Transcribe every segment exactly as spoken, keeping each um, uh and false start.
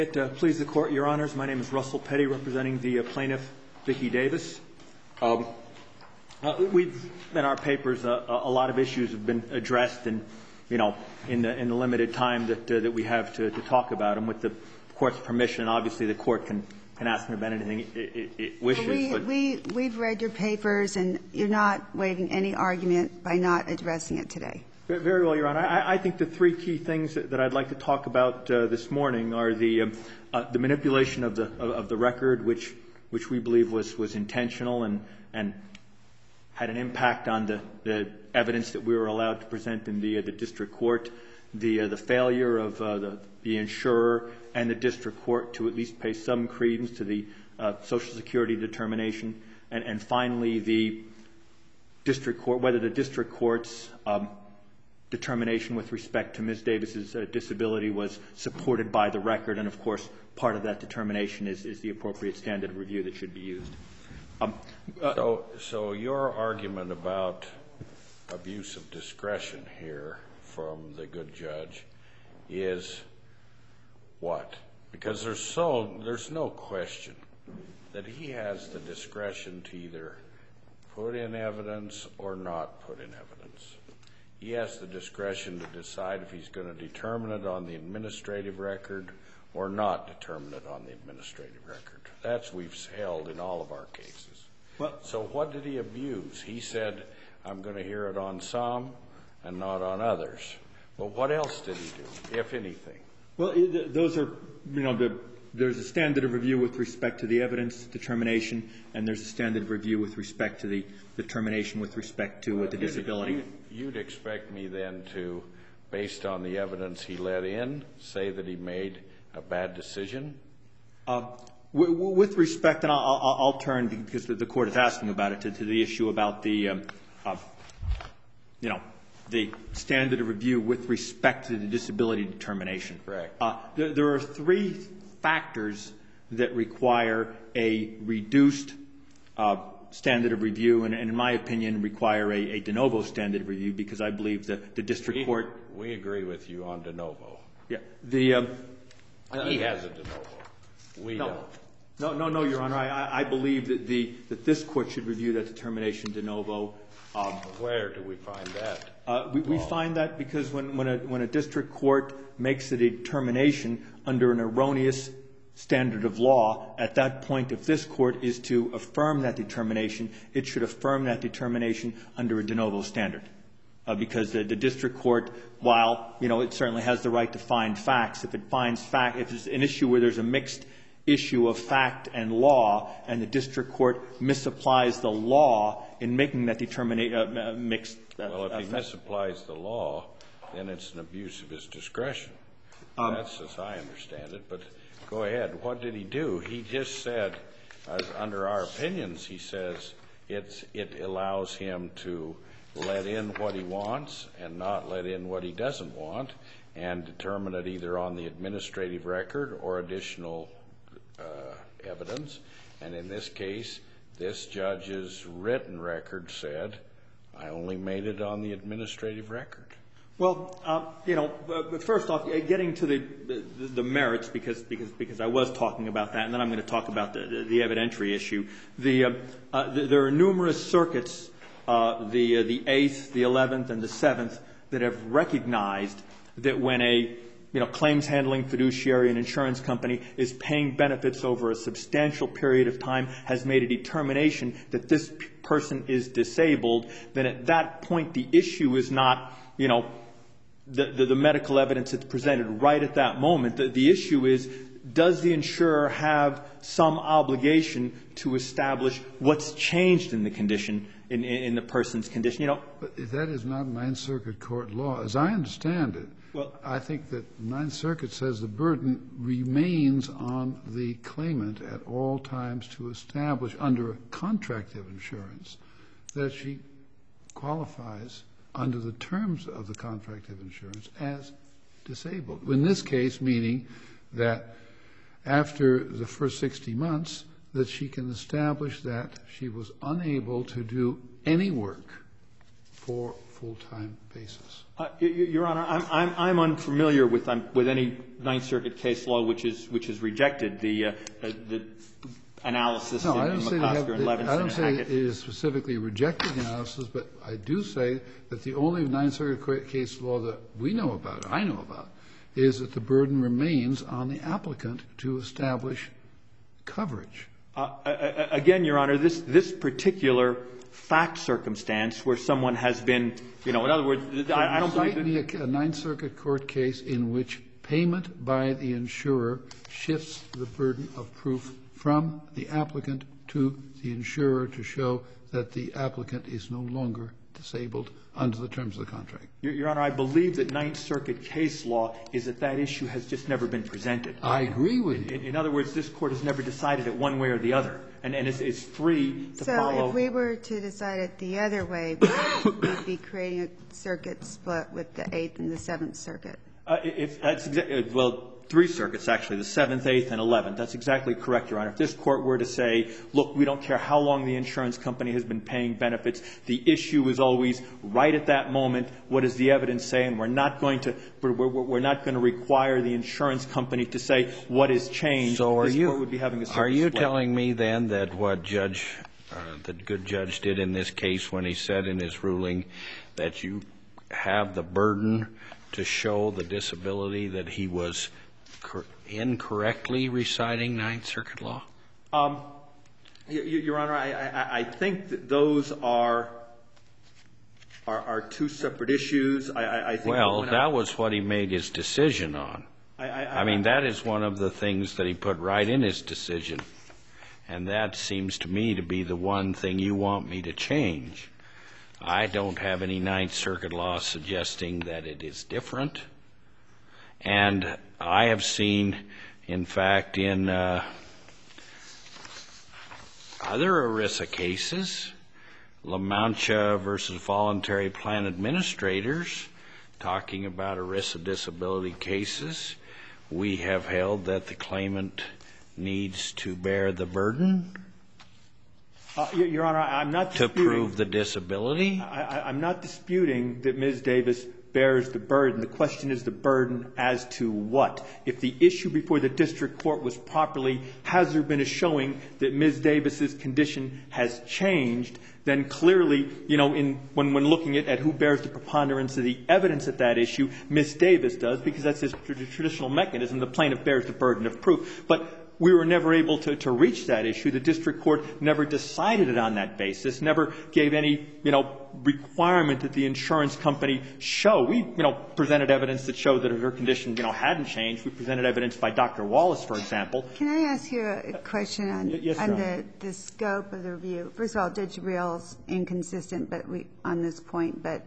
It uh, please the court, your honors. My name is Russell Petty, representing the uh, plaintiff Vicki Davis. Um, uh, we've in our papers uh, a lot of issues have been addressed, and you know, in the in the limited time that uh, that we have to, to talk about them. With the court's permission, obviously the court can can ask me about anything it, it, it wishes. Well, we but we we've read your papers, and you're not waiving any argument by not addressing it today. Very well, Your Honor. I, I think the three key things that, that I'd like to talk about uh, this morning are the um, uh, the manipulation of the of, of the record, which which we believe was was intentional and and had an impact on the, the evidence that we were allowed to present in the uh, the district court. The uh, the failure of uh, the the insurer and the district court to at least pay some credence to the uh, Social Security determination, and and finally the district court, whether the district court's um, determination with respect to Miz Davis's uh, disability was supported by the record, and of course part of that determination is, is the appropriate standard of review that should be used. Um, uh, so, so your argument about abuse of discretion here from the good judge is what? Because there's so there's no question that he has the discretion to either put in evidence or not put in evidence. He has the discretion to decide if he's going to determine it on the administrative record or not determine it on the administrative record. That's we've held in all of our cases. Well, so what did he abuse? He said, I'm going to hear it on some and not on others. But what else did he do, if anything? Well, those are, you know, the, there's a standard of review with respect to the evidence determination, and there's a standard of review with respect to the determination with respect to uh, the disability. You'd, you'd expect me then to, based on the evidence he let in, say that he made a bad decision? Uh, w- w- with respect, and I'll, I'll, I'll turn, because the, the court is asking about it, to, to the issue about the, um, uh, you know, the standard of review with respect to the disability determination. Correct. Uh, there, there are three factors that require a reduced uh, standard of review, and, and in my opinion require a, a de novo standard of review, because I believe that the district we, court... We agree with you on de novo. Yeah. The, um, he has a de novo. We no, don't. No, no, no, Your Honor. I, I believe that, the, that this court should review that determination de novo. Um, Where do we find that? Uh, we, we find that because when, when, a, when a district court makes a determination under an erroneous standard of law, at that point, if this court is to affirm that determination, it should affirm that determination under a de novo standard. Uh, because the, the district court, while, you know, it certainly has the right to find facts, if it finds fact, if it's an issue where there's a mixed issue of fact and law, and the district court misapplies the law in making that determination uh, mixed. Uh, well, if he fact. misapplies the law, then it's an abuse of his discretion. Um, That's as I understand it. But go ahead. What did he do? He just said, as under our opinions, he says it's, it allows him to let in what he wants and not let in what he doesn't want, and determine it either on the administrative record or additional uh, evidence. And in this case, this judge's written record said, I only made it on the administrative record. Well, uh, you know, but first off, getting to the, the, the merits, because, because, because I was talking about that, and then I'm going to talk about the, the, the evidentiary issue. The, uh, uh, the, there are numerous circuits, uh, the, uh, the eighth, the eleventh, and the seventh, that have recognized that when a you know, claims handling fiduciary and insurance company is paying benefits over a substantial period of time, has made a determination that this p- person is disabled, then at that point the issue is not, you know, the, the, the medical evidence that's presented right at that moment. The, the issue is, does the insurer have some obligation to establish what's changed in the condition, in, in, in the person's condition? You know, but that is not Ninth Circuit court law. As I understand it, well, I think that Ninth Circuit says the burden remains on the claimant at all times to establish under a contract of insurance that she qualifies under the terms of the contract of insurance as disabled. In this case, meaning that after the first sixty months, that she can establish that she was unable to do any work for full-time basis? Uh, Your Honor, I'm, I'm, I'm unfamiliar with, um, with any Ninth Circuit case law which is, which has rejected the, uh, the analysis no, in, I don't in say McCosker have, and Levinson I don't and say Hackett. it is specifically rejecting the analysis, but I do say that the only Ninth Circuit case law that we know about, I know about, is that the burden remains on the applicant to establish coverage. Uh, again, Your Honor, this, this particular fact circumstance where someone has been, you know, in other words, so I, I don't believe that... Cite me a, a Ninth Circuit court case in which payment by the insurer shifts the burden of proof from the applicant to the insurer to show that the applicant is no longer disabled under the terms of the contract. Your, Your Honor, I believe that Ninth Circuit case law is that that issue has just never been presented. I agree with you. In, in other words, this Court has never decided it one way or the other, and, and it's, it's free to so follow. So if we were to decide it the other way, we'd be creating a circuit split with the Eighth and the Seventh Circuit. Uh, if that's exa- well, three circuits actually, the Seventh, Eighth, and Eleventh. That's exactly correct, Your Honor. If this Court were to say, look, we don't care how long the insurance company has been paying benefits, the issue is always right at that moment, what does the evidence say, and we're not going to we're, we're, we're not going to require the insurance company to say what has changed. So are this you Court would be having a circuit are you split. telling me then that what Judge uh, the good judge did in this case when he said in his ruling that you have the burden to show the disability that he was incorrectly reciting Ninth Circuit law? Um, Your Honor, I, I, I think that those are are, are two separate issues. I, I, I think well, that, that I, was what he made his decision on. I, I, I mean, that is one of the things that he put right in his decision, and that seems to me to be the one thing you want me to change. I don't have any Ninth Circuit law suggesting that it is different. And I have seen, in fact, in uh, other ERISA cases, La Mancha versus Voluntary Plan Administrators, talking about ERISA disability cases, we have held that the claimant needs to bear the burden uh, Your Honor, I'm not to disputing, prove the disability. I, I, I'm not disputing that Miz Davis bears the burden. The question is the burden as to what? If the issue before the district court was properly, has there been a showing that Miz Davis's condition has changed, then clearly, you know, in, when, when looking at, at who bears the preponderance of the evidence at that issue, Miz Davis does, because that's his tr- traditional mechanism. The plaintiff bears the burden of proof. But we were never able to, to reach that issue. The district court never decided it on that basis, never gave any, you know, requirement that the insurance company show. We, you know, presented evidence that showed that her condition, you know, hadn't changed. We presented evidence by Doctor Wallace, for example. Can I ask you a question on, yes, on the, the scope of the review? First of all, Judge Reel's inconsistent but we, on this point, but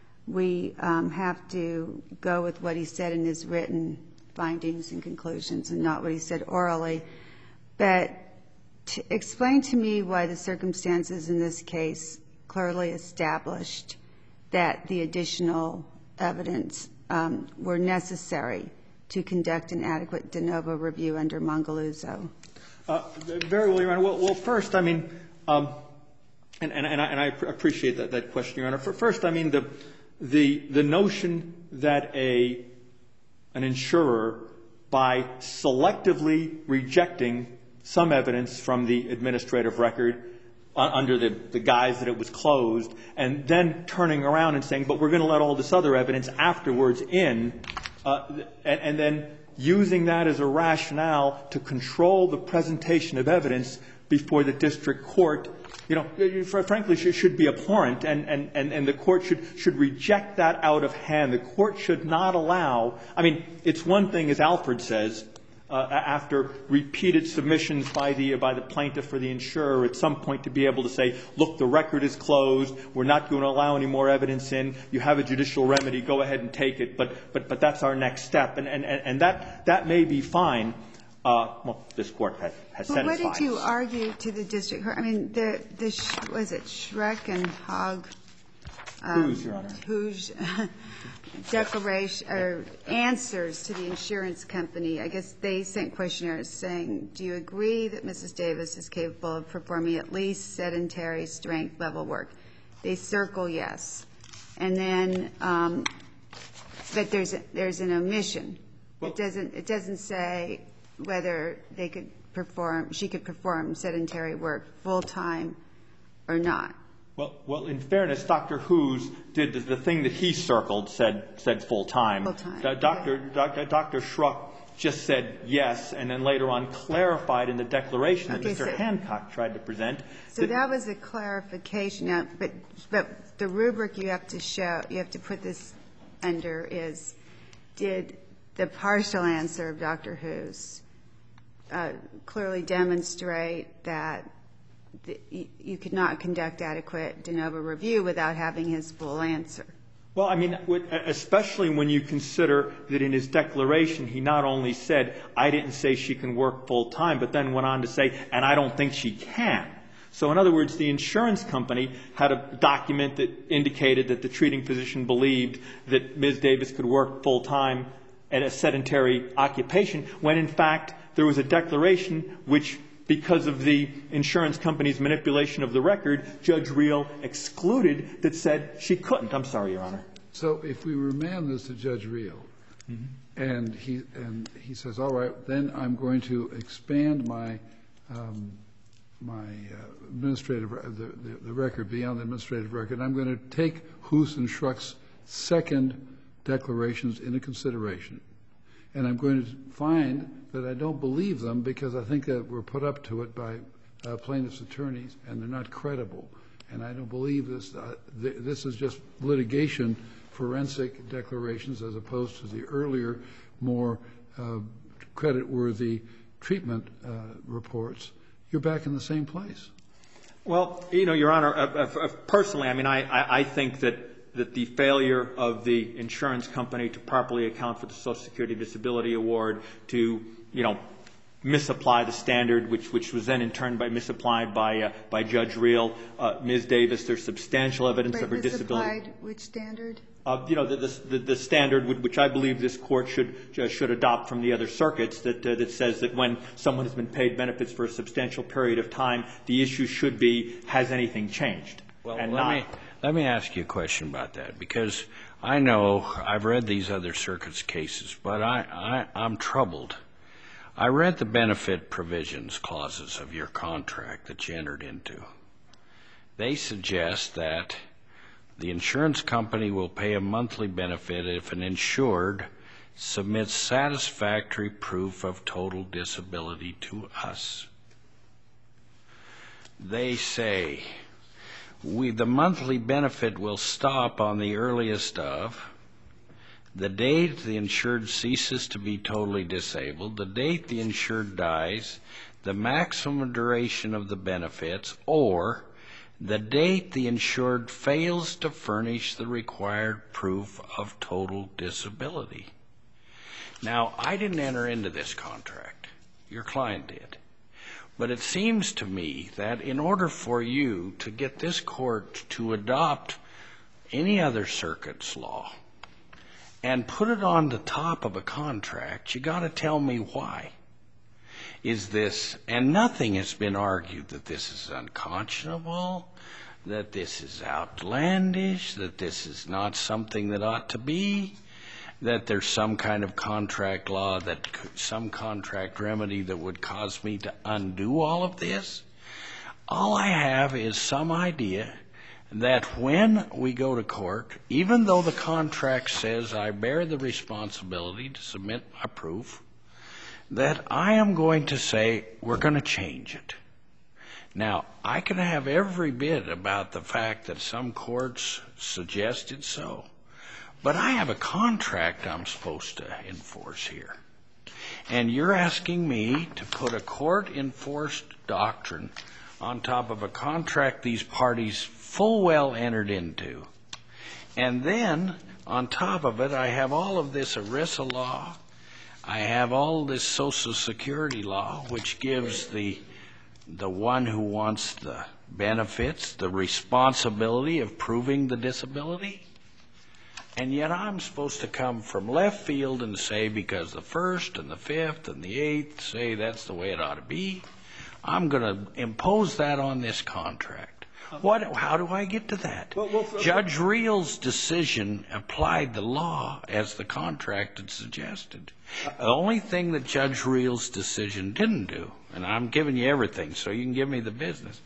we um, have to go with what he said in his written findings and conclusions and not what he said orally. But to explain to me why the circumstances in this case clearly established that the additional evidence um, were necessary to conduct an adequate de novo review under Mongaluzzo. Uh, very well, Your Honor. Well, well first, I mean, um, and, and, and, I, and I appreciate that, that question, Your Honor. For first, I mean, the, the, the notion that a an insurer, by selectively rejecting some evidence from the administrative record uh, under the, the guise that it was closed, and then turning around and saying, but we're going to let all this other evidence afterwards in, uh, and, and then using that as a rationale to control the presentation of evidence before the district court, you know, frankly, should be abhorrent, and, and, and, and the court should, should reject that out of hand. The court should not allow, I mean, it's one thing, as Alfred says, uh, after repeated submissions by the, by the plaintiff for the insurer at some point to be able to say, look, the record is closed, we're not going to allow any more evidence in, you have a judicial remedy, go ahead and take it, but, but, but that's our next step. And, and, and that, that may be fine. Uh, well, this court has, has said But it's what fine. did you argue to the district court? I mean, the, the was it Schreck and Hogg? Um, Who's, Your Honor? Whose declaration or answers to the insurance company? I guess they sent questionnaires saying, do you agree that Missus Davis is capable of performing at least sedentary strength level work? They circle yes. and then, um, but there's a, there's an omission. It doesn't it doesn't say whether they could perform she could perform sedentary work full time or not. Well, well, in fairness, Doctor Who's did the, the thing that he circled said said full time. Full time. Uh, Doctor Doctor Doctor Schruck just said yes, and then later on clarified in the declaration that Okay, Mister so, Hancock tried to present. So that, that was a clarification. Now, but but the rubric you have to show, you have to put this under is, did the partial answer of Doctor Who's uh, clearly demonstrate that the, you, you could not conduct adequate de novo review without having his full answer? Well, I mean, especially when you consider that in his declaration he not only said, I didn't say she can work full time, but then went on to say, and I don't think she can. So in other words, the insurance company had a document that indicated that the treating physician believed that Miz Davis could work full time at a sedentary occupation, when in fact there was a declaration which, because of the insurance company's manipulation of the record, Judge Reel excluded that said she couldn't. I'm sorry, Your Honor. So if we remand this to Judge Reel, mm-hmm. and he and he says, all right, then I'm going to expand my um, my uh, administrative the, the, the record beyond the administrative record. I'm going to take Hoos and Schruck's second declarations into consideration, and I'm going to find that I don't believe them because I think that we're put up to it by uh, plaintiffs' attorneys, and they're not credible. And I don't believe this. Uh, th this is just litigation, forensic declarations, as opposed to the earlier, more uh, credit-worthy treatment uh, reports. You're back in the same place. Well, you know, Your Honor, uh, uh, personally, I mean, I, I, I think that that the failure of the insurance company to properly account for the Social Security Disability Award, to, you know, misapply the standard, which which was then in turn by misapplied by uh, by Judge Reel, uh, Miz Davis. There's substantial evidence Wait, of her disability. Misapplied which standard? Uh, you know, the, the the standard which I believe this court should uh, should adopt from the other circuits, that uh, that says that when someone has been paid benefits for a substantial period of time, the issue should be, has anything changed? Well, and let not, me let me ask you a question about that, because I know I've read these other circuits cases, but I, I I'm troubled. I read the benefit provisions clauses of your contract that you entered into. They suggest that the insurance company will pay a monthly benefit if an insured submits satisfactory proof of total disability to us. They say we, the monthly benefit will stop on the earliest of the date the insured ceases to be totally disabled, the date the insured dies, the maximum duration of the benefits, or the date the insured fails to furnish the required proof of total disability. Now, I didn't enter into this contract. Your client did. But it seems to me that in order for you to get this court to adopt any other circuit's law and put it on the top of a contract, you got to tell me why. Is this, and nothing has been argued that this is unconscionable, that this is outlandish, that this is not something that ought to be, that there's some kind of contract law, that some contract remedy that would cause me to undo all of this. All I have is some idea that when we go to court, even though the contract says I bear the responsibility to submit my proof, that I am going to say we're going to change it. Now, I can have every bit about the fact that some courts suggested so, but I have a contract I'm supposed to enforce here. And you're asking me to put a court-enforced doctrine on top of a contract these parties full well entered into. And then, on top of it, I have all of this ERISA law. I have all this Social Security law, which gives the, the one who wants the benefits the responsibility of proving the disability. And yet I'm supposed to come from left field and say, because the first and the fifth and the eighth say that's the way it ought to be, I'm going to impose that on this contract. What? How do I get to that? Well, well, for, Judge Reel's decision applied the law as the contract had suggested. The only thing that Judge Reel's decision didn't do, and I'm giving you everything so you can give me the business,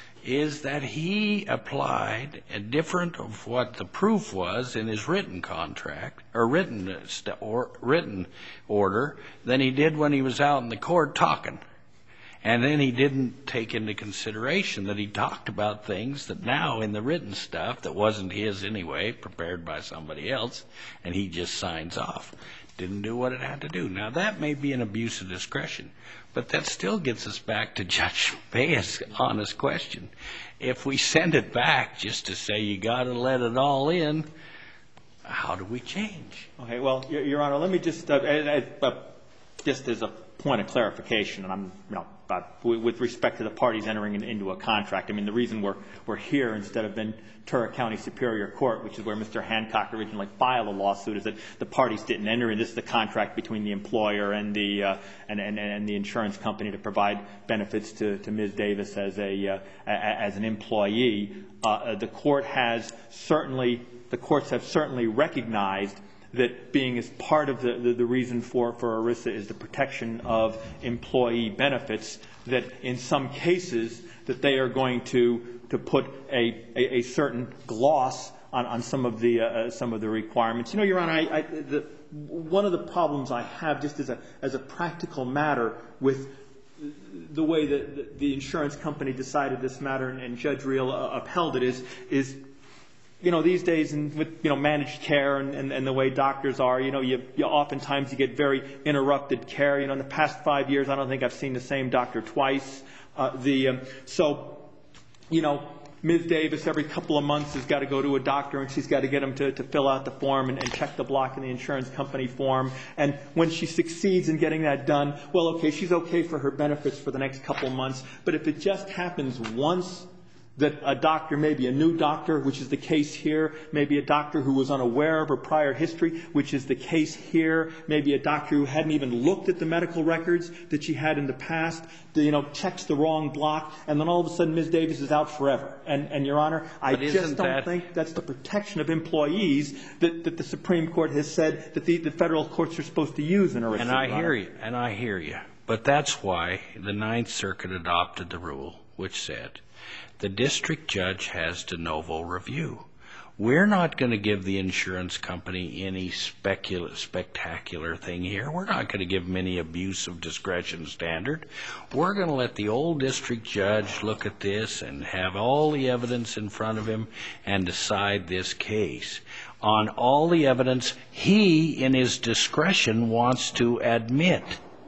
is that he applied a different of what the proof was in his written contract or written or written order than he did when he was out in the court talking. And then he didn't take into consideration that he talked about things that now in the written stuff that wasn't his anyway, prepared by somebody else, and he just signs off. Didn't do what it had to do. Now, that may be an abuse of discretion, but that still gets us back to Judge Baez's honest question. If we send it back just to say you got to let it all in, how do we change? Okay, well, Your, Your Honor, let me just, uh, uh, uh, just as a point of clarification, and I'm, you know, uh, with respect to the parties entering in, into a contract. I mean, the reason we're we're here instead of Ventura County Superior Court, which is where Mister Hancock originally filed a lawsuit, is that the parties didn't enter in. This is the contract between the employer and the uh, and, and and the insurance company to provide benefits to to Miz Davis as a uh, as an employee. Uh, the court has certainly the courts have certainly recognized that being as part of the, the, the reason for, for ERISA is the protection of employee benefits, that in some cases that they are going to, to put a, a, a certain gloss on, on some of the uh, some of the requirements. You know, Your Honor, I, I, the, one of the problems I have just as a, as a practical matter with the way that the, the insurance company decided this matter and, and Judge Reel uh, upheld it is, is you know, these days and with, you know, managed care and, and, and the way doctors are, you know, you, you oftentimes you get very interrupted care. You know, in the past five years, I don't think I've seen the same doctor twice. Uh, the um, so, you know, Miz Davis every couple of months has got to go to a doctor and she's got to get him to, to fill out the form and, and check the block in the insurance company form. And when she succeeds in getting that done, well, okay, she's okay for her benefits for the next couple of months. But if it just happens once, that a doctor, maybe a new doctor, which is the case here, maybe a doctor who was unaware of her prior history, which is the case here, maybe a doctor who hadn't even looked at the medical records that she had in the past, you know, checks the wrong block, and then all of a sudden Miz Davis is out forever. And, and Your Honor, I just don't that... think that's the protection of employees that, that the Supreme Court has said that the, the federal courts are supposed to use in ERISA. And I hear you, and I hear you. But that's why the Ninth Circuit adopted the rule which said the district judge has de novo review. We're not going to give the insurance company any specula- spectacular thing here. We're not going to give them any abuse of discretion standard. We're going to let the old district judge look at this and have all the evidence in front of him and decide this case on all the evidence he, in his discretion, wants to admit.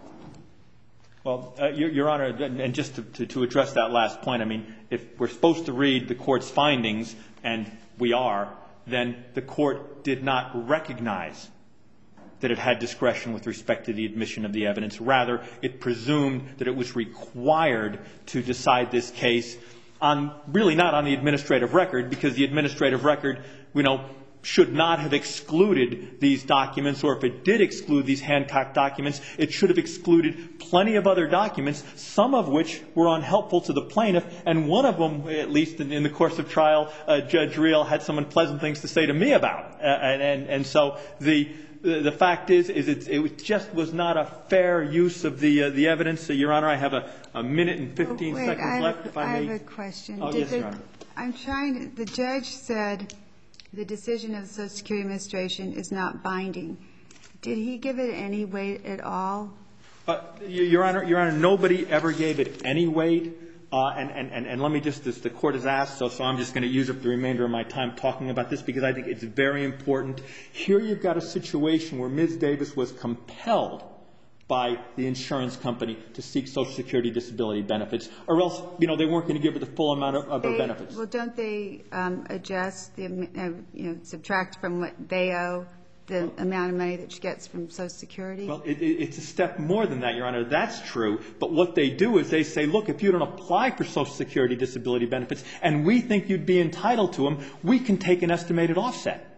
Well, uh, Your, Your Honor, and just to, to, to address that last point, I mean, if we're supposed to read the court's findings, and we are, then the court did not recognize that it had discretion with respect to the admission of the evidence. Rather, it presumed that it was required to decide this case on, really not on the administrative record, because the administrative record, you know, should not have excluded these documents, or if it did exclude these Hancock documents, it should have excluded plenty of other documents, some of which were unhelpful to the plaintiff, and one of them, at least in, in the course of trial, uh, Judge Reel had some unpleasant things to say to me about. Uh, and, and, and so the, the, the fact is, is it, it just was not a fair use of the, uh, the evidence. Uh, Your Honor, I have a, a minute and fifteen oh, wait, seconds I left, have, if I I may. have a question. Oh, Did yes, the, Your Honor. I'm trying to, the judge said the decision of the Social Security Administration is not binding. Did he give it any weight at all? Uh, Your Honor, Your Honor, nobody ever gave it any weight. Uh, and, and, and, and let me just, this, the court has asked, so, so I'm just going to use up the remainder of my time talking about this because I think it's very important. Here you've got a situation where Miz Davis was compelled by the insurance company to seek Social Security disability benefits, or else, you know, they weren't going to give her the full amount of, of they, her benefits. Well, don't they um, adjust, the, uh, you know, subtract from what they owe the amount of money that she gets from Social Security? Well, it, it, it's a step more than that, Your Honor. That's true. But what they do is they say, look, if you don't apply for Social Security disability benefits and we think you'd be entitled to them, we can take an estimated offset.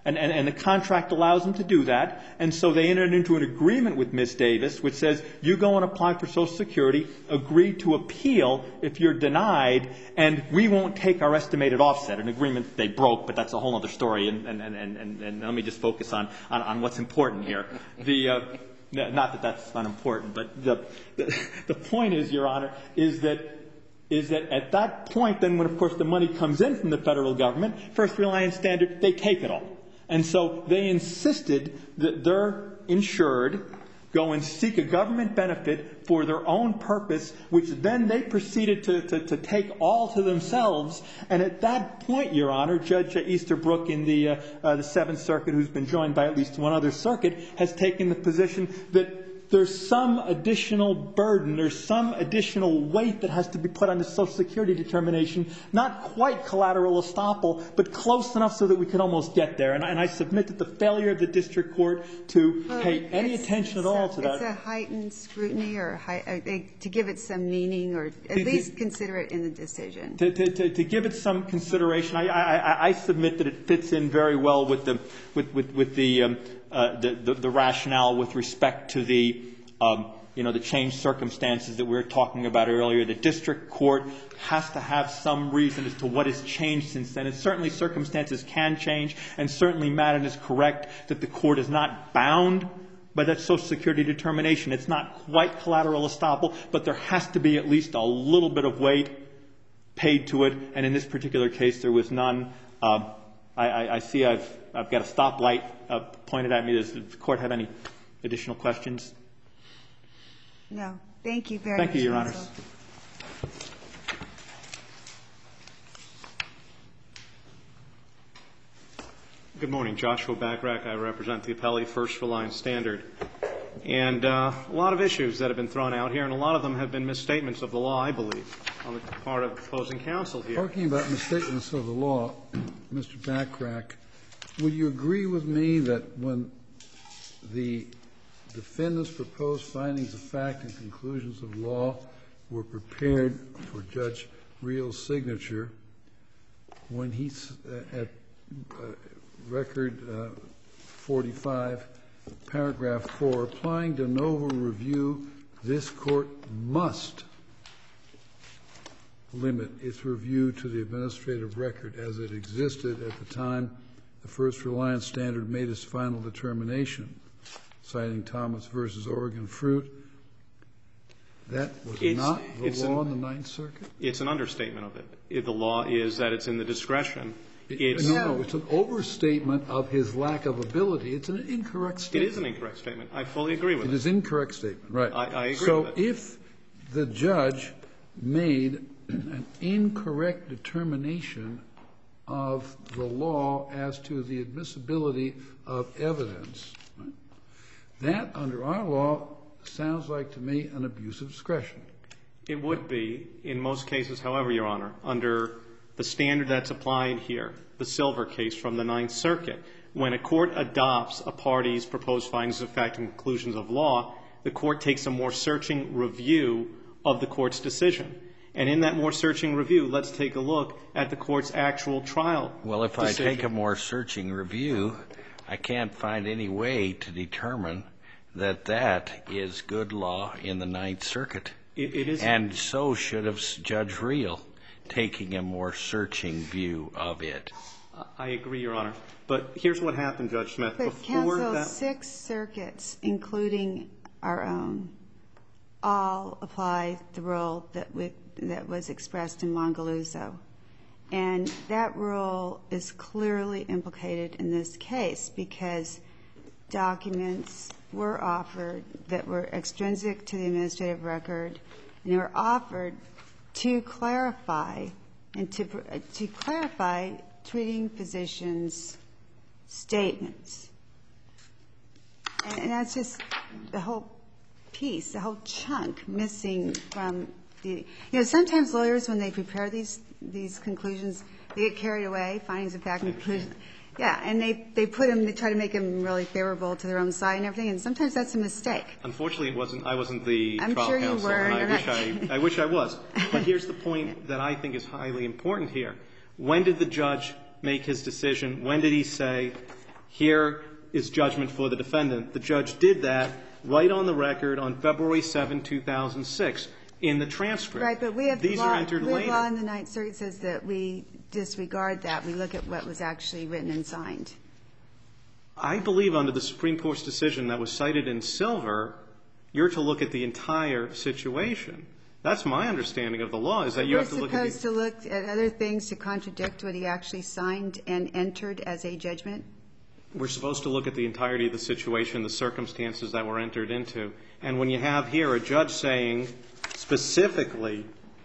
And, and, and the contract allows them to do that. And so they entered into an agreement with Miz Davis, which says you go and apply for Social Security, agree to appeal if you're denied, and we won't take our estimated offset, an agreement they broke, but that's a whole other story. And, and, and, and, and let me just focus on, on, on what's important here. The, uh, not that that's unimportant, but the, the, the point is, Your Honor, is that is that at that point, then when, of course, the money comes in from the federal government, First Reliance Standard, they take it all. And so they insisted that their insured go and seek a government benefit for their own purpose, which then they proceeded to, to, to take all to themselves. And at that point, Your Honor, Judge Easterbrook in the, uh, uh, the Seventh Circuit, who's been joined by at least one other circuit, has taken the position that there's some additional burden, there's some additional weight that has to be put on the Social Security determination, not quite collateral estoppel, but close enough so that we can almost get there. And, and I submit that the failure of the district court to well, pay any attention at all to that. It's a heightened scrutiny or high, uh, to give it some meaning or at to, least to, consider it in the decision. To, to, to, to give it some consideration, I, I, I submit that it fits in very well with the, with, with, with the, um, Uh, the, the, the rationale with respect to the, um, you know, the changed circumstances that we were talking about earlier. The district court has to have some reason as to what has changed since then. And certainly circumstances can change, and certainly Madden is correct that the court is not bound by that Social Security determination. It's not quite collateral estoppel, but there has to be at least a little bit of weight paid to it. And in this particular case, there was none. Uh, I, I, I see I've, I've got a stoplight uh, pointed at me. Does the court have any additional questions? No. Thank you very Thank much. Thank you, Your Honors. Good morning. Joshua Backrack. I represent the appellee First Reliance Standard. And uh, a lot of issues that have been thrown out here, and a lot of them have been misstatements of the law, I believe, on the part of opposing counsel here. Talking about misstatements of the law, Mister Backrack, would you agree with me that when the defendants' proposed findings of fact and conclusions of law were prepared for Judge Reel's signature, when he's uh, at uh, record uh, forty-five, paragraph four, applying de novo review, this court must limit its review to the administrative record as it existed at the time the First Reliance Standard made its final determination, citing Thomas versus Oregon Fruit? That was it's, not the it's law an, in the Ninth Circuit? It's an understatement of it. it. The law is that it's in the discretion. It, no, no, it's an overstatement of his lack of ability. It's an incorrect statement. It is an incorrect statement. I fully agree with it. It is an incorrect statement, right. I, I agree so with it. If the judge made an incorrect determination of the law as to the admissibility of evidence, right, that, under our law, sounds like to me an abuse of discretion. It would be in most cases, however, Your Honor, under the standard that's applied here, the Silver case from the Ninth Circuit. When a court adopts a party's proposed findings of fact and conclusions of law, the court takes a more searching review of the court's decision. And in that more searching review, let's take a look at the court's actual trial Well, if decision. I take a more searching review, I can't find any way to determine that that is good law in the Ninth Circuit. It, it is. And so should have Judge Reel, taking a more searching view of it. I agree, Your Honor. But here's what happened, Judge Smith. But Before counsel, that, six circuits, including our own, all apply the rule that, we, that was expressed in Mongaluzzo. And that rule is clearly implicated in this case because documents were offered that were extrinsic to the administrative record, and they were offered to clarify and to, to clarify treating physicians' statements. And, and that's just the whole piece, the whole chunk missing from the, you know, sometimes lawyers, when they prepare these, these conclusions, they get carried away, findings of fact and conclusions. Yeah, and they, they put them, they try to make them really favorable to their own side and everything, and sometimes that's a mistake. Unfortunately, it wasn't, I wasn't the I'm trial sure you counsel, were, and I you're wish not- I, I wish I was. But here's the point that I think is highly important here. When did the judge make his decision? When did he say, Here is judgment for the defendant. The judge did that right on the record on February seventh, two thousand six in the transcript. Right, but we have These law, are entered we have later. law in the Ninth Circuit says that we disregard that. We look at what was actually written and signed. I believe under the Supreme Court's decision that was cited in Silver, you're to look at the entire situation. That's my understanding of the law, is that you We're have to look at the... supposed to look at other things to contradict what he actually signed and entered as a judgment? We're supposed to look at the entirety of the situation, the circumstances that were entered into. And when you have here a judge saying specifically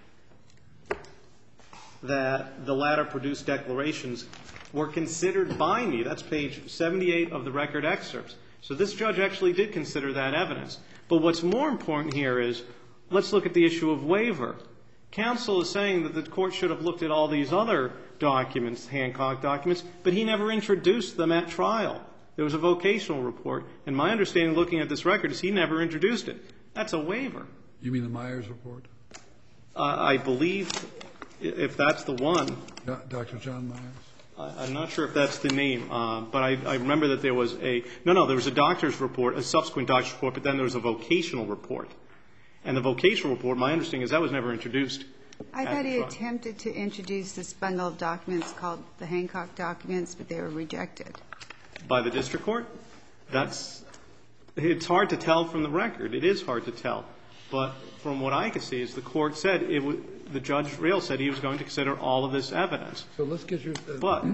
that the latter produced declarations were considered by me, that's page seventy-eight of the record excerpts. So this judge actually did consider that evidence. But what's more important here is, let's look at the issue of waiver. Counsel is saying that the court should have looked at all these other documents, Hancock documents, but he never introduced them at trial. There was a vocational report, and my understanding looking at this record is he never introduced it. That's a waiver. You mean the Myers report? Uh, I believe, if that's the one. Doctor John Myers? I, I'm not sure if that's the name, uh, but I, I remember that there was a, no, no, there was a doctor's report, a subsequent doctor's report, but then there was a vocational report. And the vocational report, my understanding is that was never introduced. I thought he attempted to introduce this bundle of documents called the Hancock documents, but they were rejected. By the district court? That's, it's hard to tell from the record. It is hard to tell. But from what I could see is the court said, it w- the Judge Real said he was going to consider all of this evidence. So let's get your, uh, But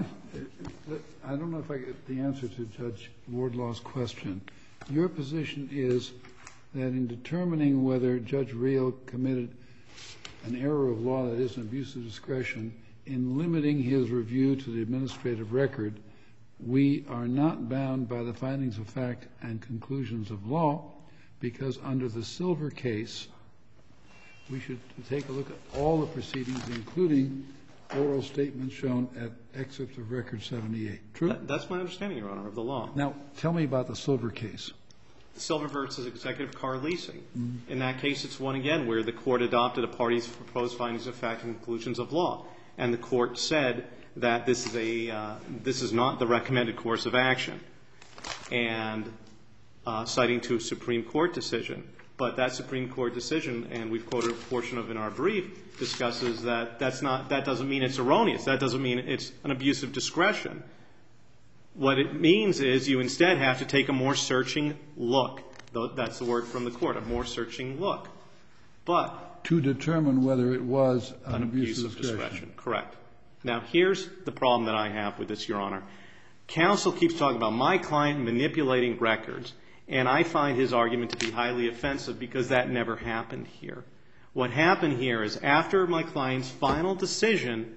I don't know if I get the answer to Judge Wardlaw's question. Your position is that in determining whether Judge Real committed an error of law that is an abuse of discretion, in limiting his review to the administrative record, we are not bound by the findings of fact and conclusions of law, because under the Silver case, we should take a look at all the proceedings, including oral statements shown at excerpts of Record seventy-eight. True? that, that's my understanding, Your Honor, of the law. Now, tell me about the Silver case. Silver versus executive car leasing. Mm-hmm. In that case, it's one again where the court adopted a party's proposed findings of fact and conclusions of law, and the court said that this is a uh, this is not the recommended course of action, and uh, citing to a Supreme Court decision. But that Supreme Court decision, and we've quoted a portion of it in our brief, discusses that that's not that doesn't mean it's erroneous. That doesn't mean it's an abuse of discretion. What it means is you instead have to take a more searching look. That's the word from the court, a more searching look. But to determine whether it was an, an abuse, abuse of of discretion. discretion. Correct. Now, here's the problem that I have with this, Your Honor. Counsel keeps talking about my client manipulating records, and I find his argument to be highly offensive because that never happened here. What happened here is after my client's final decision,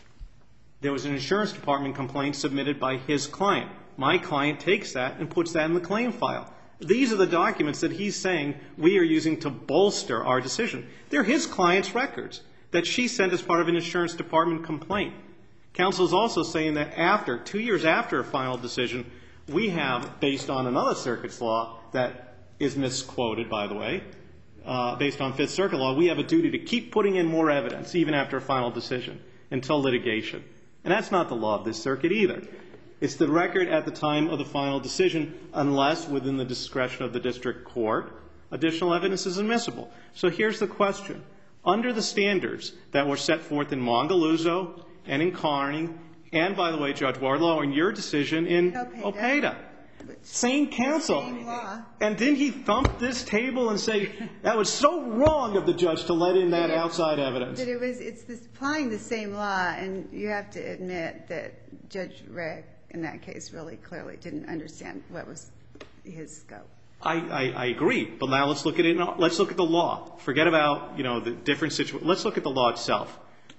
there was an insurance department complaint submitted by his client. My client takes that and puts that in the claim file. These are the documents that he's saying we are using to bolster our decision. They're his client's records that she sent as part of an insurance department complaint. Counsel is also saying that after, two years after a final decision, we have, based on another circuit's law that is misquoted, by the way, uh, based on Fifth Circuit law, we have a duty to keep putting in more evidence even after a final decision until litigation. And that's not the law of this circuit either. It's the record at the time of the final decision, unless within the discretion of the district court, additional evidence is admissible. So here's the question. Under the standards that were set forth in Mongaluzzo and in Carney, and, by the way, Judge Wardlaw, in your decision in Opeda, same counsel. Same law. And didn't he thump this table and say, that was so wrong of the judge to let in that outside evidence? But it was, it's this, applying the same law, and you have to admit that Judge Reck, in that case, really clearly didn't understand what was his scope. I, I, I agree, but now let's look at it. Let's look at the law. Forget about, you know, the different situations. Let's look at the law itself.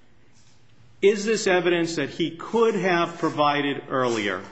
Is this evidence that he could have provided earlier?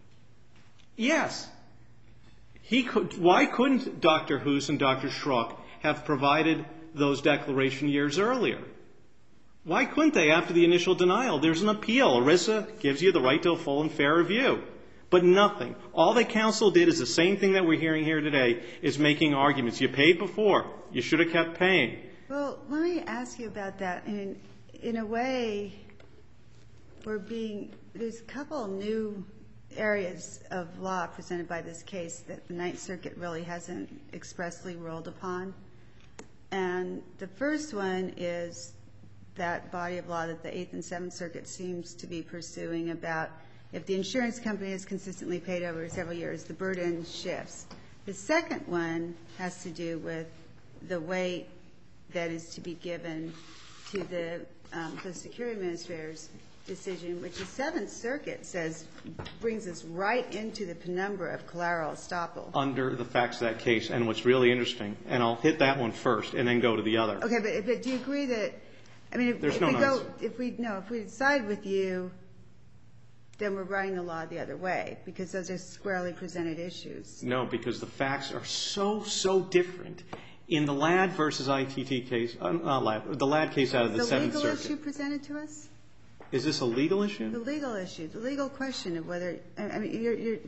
Yes. He could. Why couldn't Doctor Hoos and Doctor Schrock have provided those declaration years earlier? Why couldn't they after the initial denial? There's an appeal. ERISA gives you the right to a full and fair review. But nothing. All the counsel did is the same thing that we're hearing here today, is making arguments. You paid before. You should have kept paying. Well, let me ask you about that. I mean, in a way, we're being, there's a couple new areas of law presented by this case that the Ninth Circuit really hasn't expressly ruled upon. And the first one is that body of law that the Eighth and Seventh Circuit seems to be pursuing about if the insurance company is consistently paid over several years, the burden shifts. The second one has to do with the weight that is to be given to the um, Social Security Administrator's decision, which the Seventh Circuit says brings us right into the penumbra of collateral estoppel. Under the facts of that case, and what's really interesting, and I'll hit that one first and then go to the other. Okay, but, but do you agree that, I mean, if, There's if no we no's. go, if we, no, if we decide with you, then we're writing the law the other way, because those are squarely presented issues. No, because the facts are so, so different. In the Ladd versus I T T case, uh, not Ladd, the Ladd case out of the Seventh Circuit. The legal issue presented to us? Is this a legal The issue? legal issue, the legal question of whether, I mean, you're, you're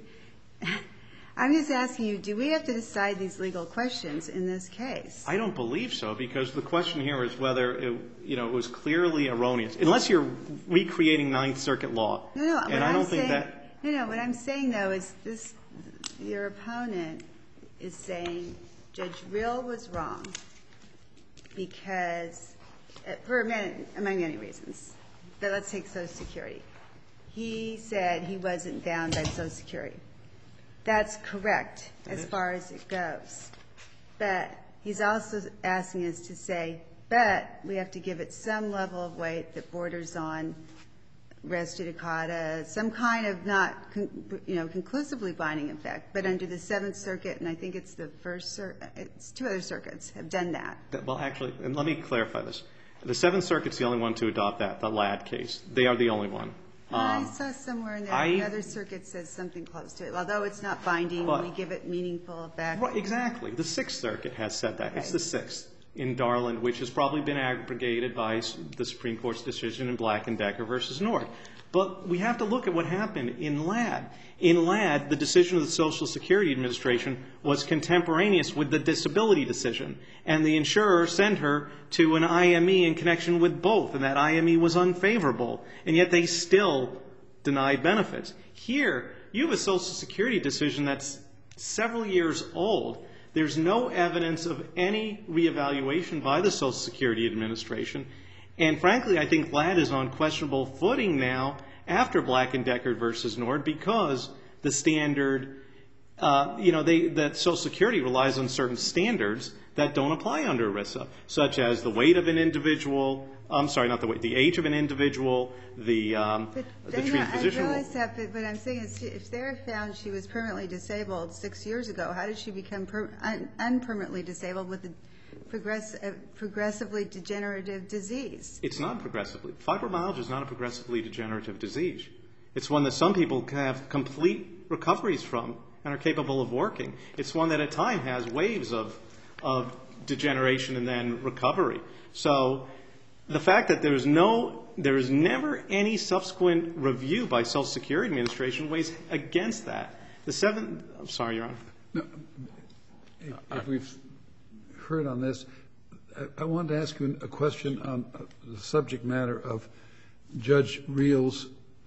I'm just asking you, do we have to decide these legal questions in this case? I don't believe so, because the question here is whether it, you know, it was clearly erroneous. Unless you're recreating Ninth Circuit law. No, no, and what I I'm don't think saying, that. no, no, what I'm saying though is this, your opponent is saying Judge Real was wrong because, uh, for a minute, among many reasons, but let's take Social Security. He said he wasn't bound by Social Security. That's correct as far as it goes. But he's also asking us to say, but we have to give it some level of weight that borders on res judicata, some kind of not, you know, conclusively binding effect. But under the Seventh Circuit, and I think it's the First Circuit, it's two other circuits have done that. Well, actually, and let me clarify this. The Seventh Circuit's the only one to adopt that, the Ladd case. They are the only one. I saw somewhere in there I- another circuit says something close to it. Although it's not binding, But- we give it meaningful effect. Right, exactly. The Sixth Circuit has said that. It's Okay. the Sixth in Darland, which has probably been abrogated by the Supreme Court's decision in Black and Decker versus Nord. But we have to look at what happened in Ladd. In Ladd, the decision of the Social Security Administration was contemporaneous with the disability decision, and the insurer sent her to an I M E in connection with both, and that I M E was unfavorable, and yet they still denied benefits. Here, you have a Social Security decision that's several years old. There's no evidence of any reevaluation by the Social Security Administration. And frankly, I think Ladd is on questionable footing now after Black and Decker versus Nord because the standard, uh, you know, they, that Social Security relies on certain standards that don't apply under ERISA, such as the weight of an individual, I'm sorry, not the weight, the age of an individual, the, um, But the they treating know, physician. I realize that, but what I'm saying is if they found she was permanently disabled six years ago, how did she become per, un, unpermanently disabled with a progress, uh, progressively degenerative disease? It's not progressively. Fibromyalgia is not a progressively degenerative disease. It's one that some people can have complete recoveries from and are capable of working. It's one that at times has waves of, of degeneration and then recovery. So the fact that there is no, there is never any subsequent review by Social Security Administration weighs against that. The seventh, I'm sorry, Your Honor. No, if, if we've heard on this, I, I wanted to ask you a question on uh, the subject matter of Judge Real's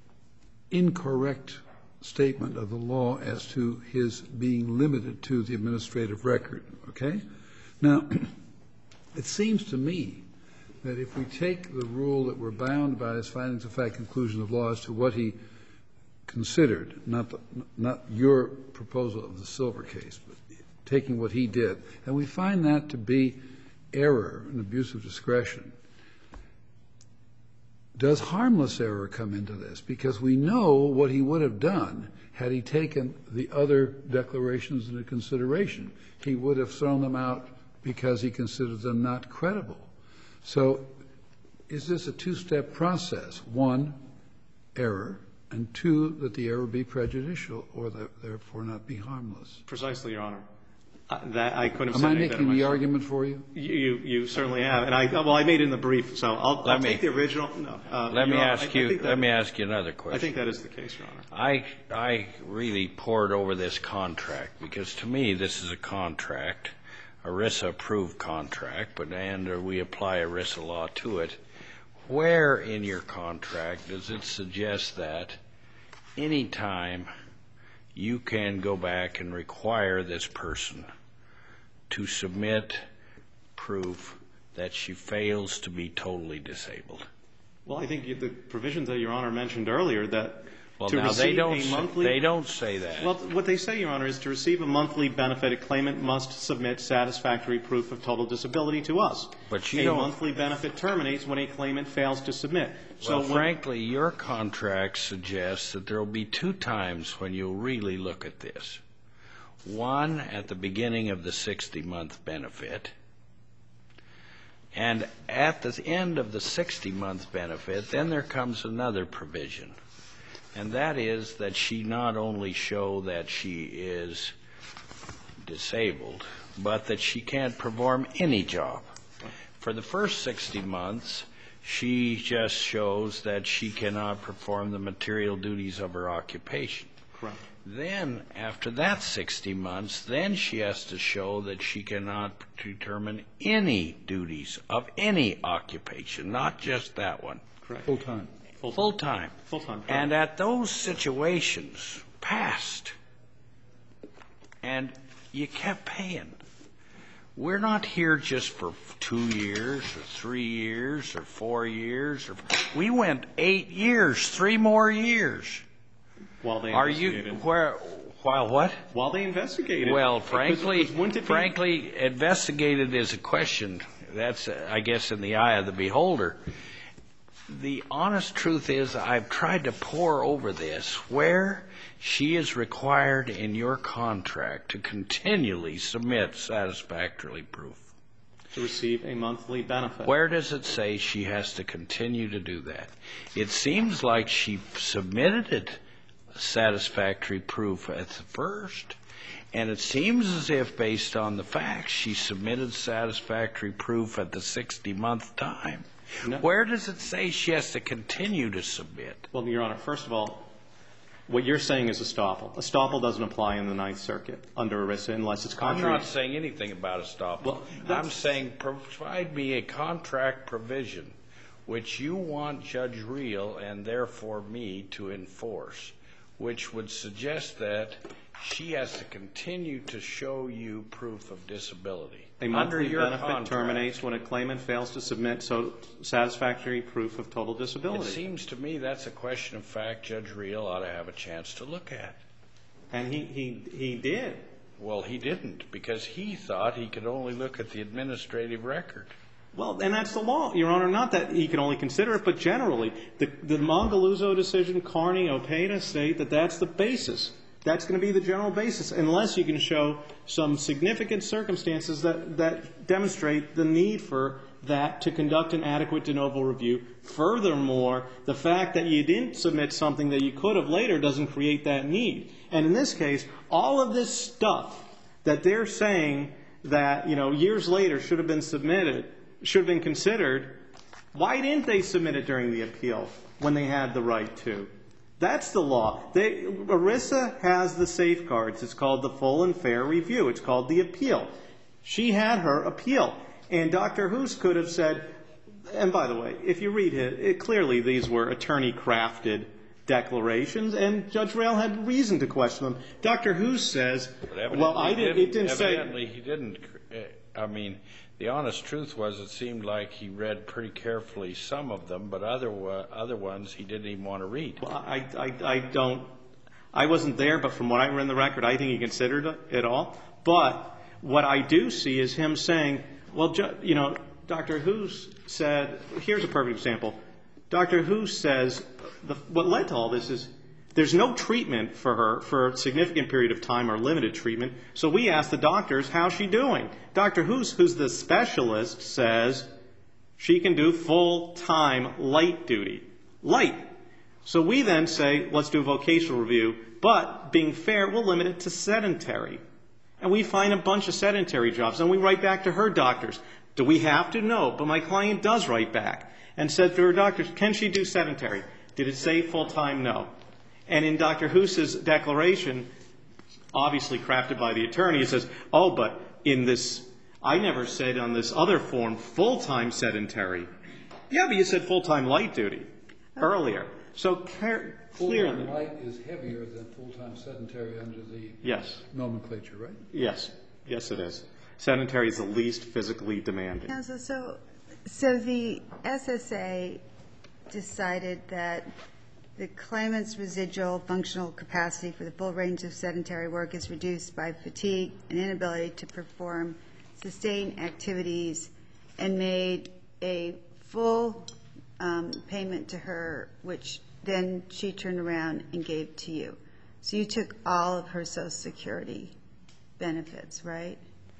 incorrect statement of the law as to his being limited to the administrative record, okay? Now, it seems to me that if we take the rule that we're bound by his findings of fact, conclusion of law as to what he considered, not, the, not your proposal of the Silver case, but taking what he did, and we find that to be error, an abuse of discretion, does harmless error come into this? Because we know what he would have done had he taken the other declarations into consideration. He would have thrown them out because he considered them not credible. So is this a two-step process? One, error, and two, that the error be prejudicial or that therefore not be harmless? Precisely, Your Honor. Uh, that I couldn't have Am said I any better making the myself. argument for you? You, you, you certainly have, and I well, I made it in the brief, so I'll, I'll me- take the original. No, uh, Let me Your Honor, ask I- I you. think that- Let me ask you another question. I think that is the case, Your Honor. I I really pored over this contract because to me this is a contract, ERISA-approved contract, but and we apply ERISA law to it. Where in your contract does it suggest that any time you can go back and require this person to submit proof that she fails to be totally disabled? Well, I think the provisions that Your Honor mentioned earlier, that well, to now receive they don't a say, monthly... They don't say that. Well, what they say, Your Honor, is to receive a monthly benefit, a claimant must submit satisfactory proof of total disability to us. But you a don't... monthly benefit terminates when a claimant fails to submit. So well, when... frankly, your contract suggests that there will be two times when you'll really look at this. One, at the beginning of the sixty-month benefit, and at the end of the sixty-month benefit, then there comes another provision. And that is that she not only show that she is disabled, but that she can't perform any job. For the first sixty months, she just shows that she cannot perform the material duties of her occupation. Correct. Then, after that sixty months, then she has to show that she cannot determine any duties of any occupation, not just that one. Correct. Full time. Full time. Full time. And at those situations passed, and you kept paying. We're not here just for two years or three years or four years. Or we went eight years, three more years. While they Are investigated. you where? While what? While they investigated. Well, frankly, Because- because frankly, investigated is a question. That's, uh, I guess, in the eye of the beholder. The honest truth is, I've tried to pore over this, where she is required in your contract to continually submit satisfactory proof. to receive a monthly benefit. Where does it say she has to continue to do that? It seems like she submitted it, satisfactory proof at the first, and it seems as if, based on the facts, she submitted satisfactory proof at the sixty-month time. No. Where does it say she has to continue to submit? Well, Your Honor, first of all, what you're saying is estoppel. Estoppel doesn't apply in the Ninth Circuit under ERISA unless it's I'm contrary. not saying anything about estoppel. Well, I'm saying provide me a contract provision which you want Judge Reel and therefore me to enforce, which would suggest that she has to continue to show you proof of disability. A monthly under your benefit contract. terminates when a claimant fails to submit so satisfactory proof of total disability. It seems to me that's a question of fact Judge Reel ought to have a chance to look at. And he, he, he did. Well, he didn't, because he thought he could only look at the administrative record. Well, and that's the law, Your Honor. Not that he can only consider it, but generally. The, the Mongaluzzo decision, Carney, Opeda state that that's the basis. That's going to be the general basis, unless you can show some significant circumstances that, that demonstrate the need for that to conduct an adequate de novo review. Furthermore, the fact that you didn't submit something that you could have later doesn't create that need. And in this case, all of this stuff that they're saying that, you know, years later should have been submitted, should have been considered, why didn't they submit it during the appeal when they had the right to? That's the law. They, ERISA has the safeguards. It's called the full and fair review. It's called the appeal. She had her appeal. And Doctor Hoos could have said, and by the way, if you read it, it clearly these were attorney-crafted declarations, and Judge Rail had reason to question them. Doctor Hoos says, well, I didn't, it didn't say. Evidently, he didn't. I mean, the honest truth was it seemed like he read pretty carefully some of them, but other other ones he didn't even want to read. Well, I, I, I don't, I wasn't there, but from what I read in the record, I think he considered it all. But what I do see is him saying, well, you know, Doctor Hoos said, here's a perfect example. Doctor Hoos says, the, what led to all this is there's no treatment for her for a significant period of time or limited treatment. So we asked the doctors, how's she doing? Doctor Hoos, who's the specialist, says she can do full-time light duty. Light. So we then say, let's do a vocational review. But being fair, we'll limit it to sedentary. And we find a bunch of sedentary jobs. And we write back to her doctors. Do we have to? No. But my client does write back and said to her doctors, can she do sedentary? Did it say full-time? No. And in Doctor Hoos's declaration, obviously crafted by the attorney, it says, oh, but in this, I never said on this other form full-time sedentary. Yeah, but you said full-time light duty earlier. So clearly. Full-time light is heavier than full-time sedentary under the Yes. nomenclature, right? Yes. Yes, it is. Sedentary is the least physically demanding. Counsel, so, so the S S A decided that the claimant's residual functional capacity for the full range of sedentary work is reduced by fatigue and inability to perform sustained activities, and made a full um, payment to her, which then she turned around and gave to you. So you took all of her Social Security benefits, right?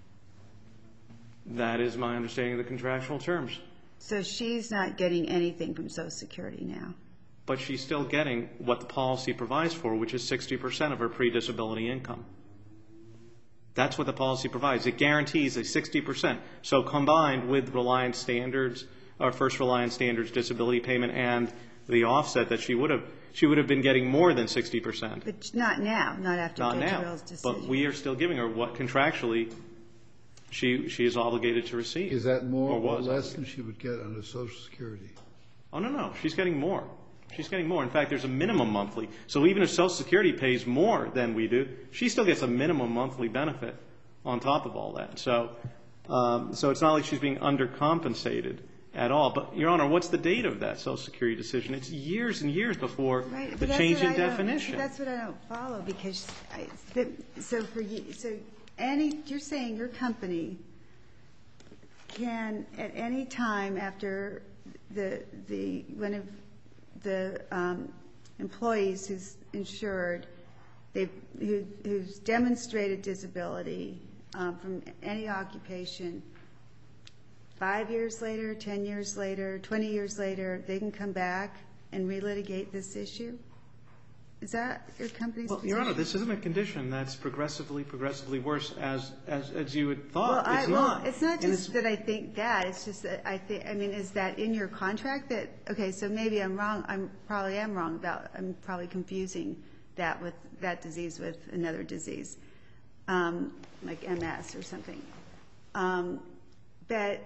That is my understanding of the contractual terms. So she's not getting anything from Social Security now. But she's still getting what the policy provides for, which is sixty percent of her pre-disability income. That's what the policy provides. It guarantees a sixty percent. So combined with Reliance Standards, or First Reliance Standards disability payment and the offset that she would have, she would have been getting more than sixty percent. But not now, not after Not Judge now. Rill's decision. But we are still giving her what contractually she she is obligated to receive. Is that more or, or was less obligated. than she would get under Social Security? Oh, no, no. She's getting more. She's getting more. In fact, there's a minimum monthly. So even if Social Security pays more than we do, she still gets a minimum monthly benefit on top of all that. So, um, so it's not like she's being undercompensated at all. But, Your Honor, what's the date of that Social Security decision? It's years and years before Right, the but that's change what in I don't- definition. That's what I don't follow, because I, the, so for you, so any, you're saying your company can at any time after the the one of the um, employees who's insured, they who, who's demonstrated disability um, from any occupation, five years later, ten years later, twenty years later, they can come back and relitigate this issue? Is that your company's Well, position? Your Honor, this isn't a condition that's progressively, progressively worse as as, as you had Well, thought. I, it's well, not. it's not And just that I think that. It's just that I think. I mean, is that in your contract? That okay? So maybe I'm wrong. I'm probably am wrong about. I'm probably confusing that with that disease with another disease, um, like M S or something. Um, but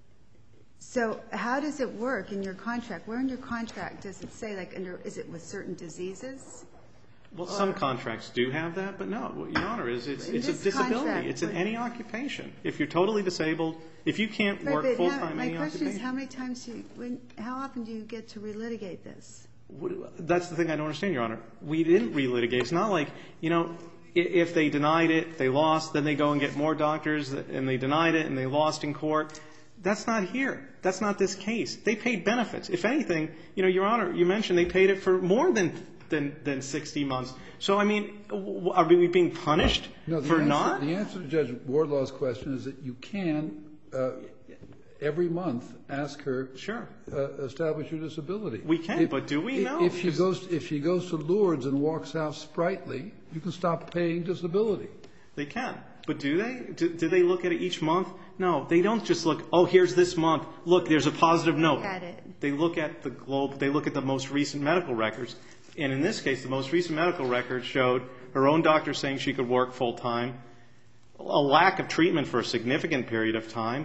so how does it work in your contract? Where in your contract does it say, like, under? Is it with certain diseases? Well, some contracts do have that, but no. What Your Honor is, it's In it's a this disability. contract, It's in what- any occupation. If you're totally disabled, if you can't Right, work but full how- time in my any question occupation. is, how many times do you, when, how often do you get to relitigate this? What- That's the thing I don't understand, Your Honor. We didn't relitigate. It's not like, you know, i- if they denied it, they lost, then they go and get more doctors, and they denied it, and they lost in court. That's not here. That's not this case. They paid benefits. If anything, you know, Your Honor, you mentioned they paid it for more than than, than sixty months. So, I mean, w- are we being punished No, the for answer, not? The answer to Judge Wardlaw's question is that you can, uh, every month, ask her, Sure. uh, establish your disability. We can, but do we if- know? If she 'Cause- goes, if she goes to Lourdes and walks out sprightly, you can stop paying disability. They can. But do they? Do, do they look at it each month? No, they don't just look, oh, here's this month. Look, there's a positive note. At it. They look at the globe, they look at the most recent medical records. And in this case, the most recent medical records showed her own doctor saying she could work full time, a lack of treatment for a significant period of time.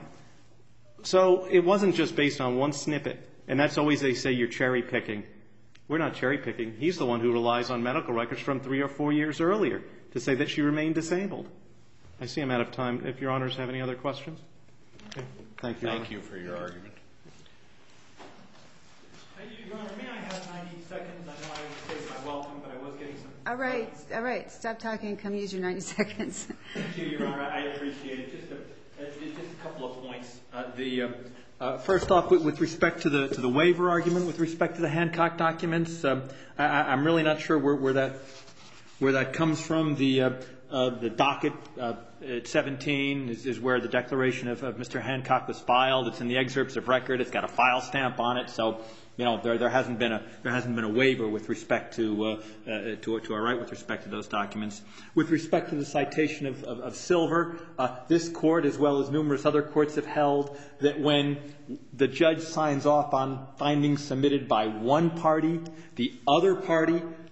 So it wasn't just based on one snippet. And that's always they say you're cherry picking. We're not cherry picking. He's the one who relies on medical records from three or four years earlier to say that she remained disabled. I see I'm out of time. If Your Honors have any other questions? Okay. Thank you, Your Thank Honor. you for your argument. Your Honor, may I have ninety seconds? I know I was my welcome, but I was getting some. All right, all right, stop talking and come use your ninety seconds. Thank you, Your Honor. I appreciate it. Just a, uh, just a couple of points. Uh, the uh, uh, first off, with, with respect to the to the waiver argument, with respect to the Hancock documents, um, I, I'm really not sure where, where that where that comes from. The uh, uh, the docket uh, at seventeen is, is where the declaration of, of Mister Hancock was filed. It's in the excerpts of record. It's got a file stamp on it. So, you know, there there hasn't been a there hasn't been a waiver with respect to uh, uh, to to our right with respect to those documents. With respect to the citation of of, of Silver, uh, this court, as well as numerous other courts, have held that when the judge signs off on findings submitted by one party, the other party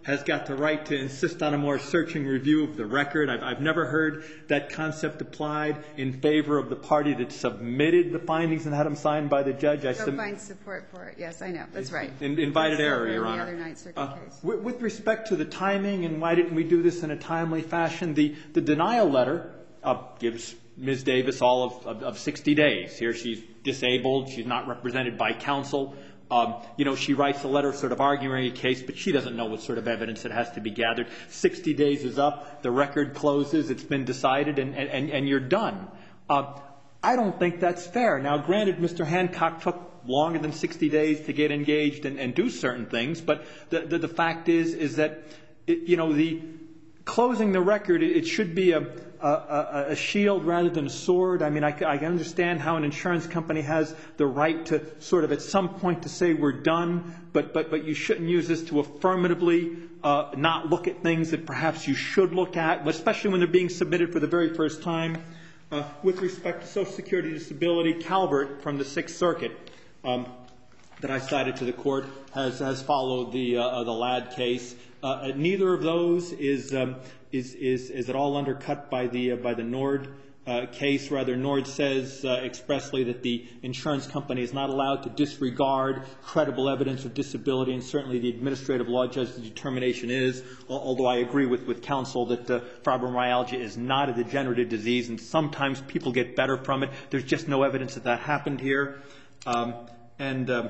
has got the right to insist on a more searching review of the record. I've, I've never heard that concept applied in favor of the party that submitted the findings and had them signed by the judge. I Go sub- find support for it. Yes, I know. That's right. In, invited That's error, over Your in Honor. The other Ninth Circuit Uh, case. with, with respect to the timing and why didn't we do this in a timely fashion, the, the denial letter uh, gives Miz Davis all of, of, of sixty days. Here she's disabled. She's not represented by counsel. Um, you know, she writes a letter sort of arguing a case, but she doesn't know what sort of evidence that has to be gathered. sixty days is up. The record closes. It's been decided, and, and, and you're done. Uh, I don't think that's fair. Now, granted, Mister Hancock took longer than sixty days to get engaged and, and do certain things, but the, the, the fact is, is that, it, you know, the closing the record, it, it should be a, a, a shield rather than a sword. I mean, I, I can understand how an insurance company has the right to sort of at some point to say we're done, but, but, but you shouldn't use this to affirmatively uh, not look at things that perhaps you should look at, especially when they're being submitted for the very first time. Uh, with respect to Social Security disability, Calvert from the Sixth Circuit um, that I cited to the court has, has followed the, uh, the Ladd case. Uh, neither of those is, um, is, is, is at all undercut by the, uh, by the Nord uh, case. Rather, Nord says uh, expressly that the insurance company is not allowed to disregard credible evidence of disability, and certainly the administrative law judge's determination is, although I agree with, with counsel that uh, fibromyalgia is not a degenerative disease, and sometimes people get better from it. There's just no evidence that that happened here. Um, and... Um,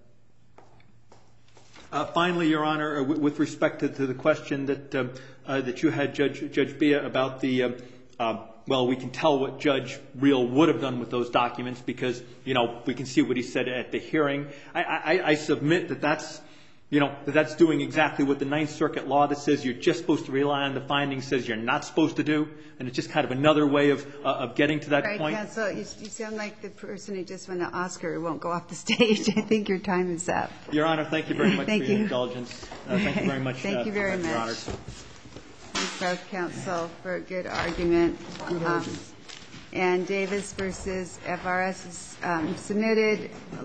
Uh, finally, Your Honor, uh, with, with respect to, to the question that uh, uh, that you had, Judge Judge Bia, about the uh, uh, well, we can tell what Judge Reel would have done with those documents because you know we can see what he said at the hearing. I, I, I submit that that's you know that that's doing exactly what the Ninth Circuit law that says you're just supposed to rely on the findings says you're not supposed to do, and it's just kind of another way of uh, of getting to that right, point. Counsel, you, you sound like the person who just won an Oscar who won't go off the stage. I think your time is up. Your Honor, thank you very much Thank for your you. indulgence. Uh, thank you very much. Thank uh, you very Your Honor. much. Thank both counsel for a good argument. Good Um, argument. and Davis versus F R S is um, submitted.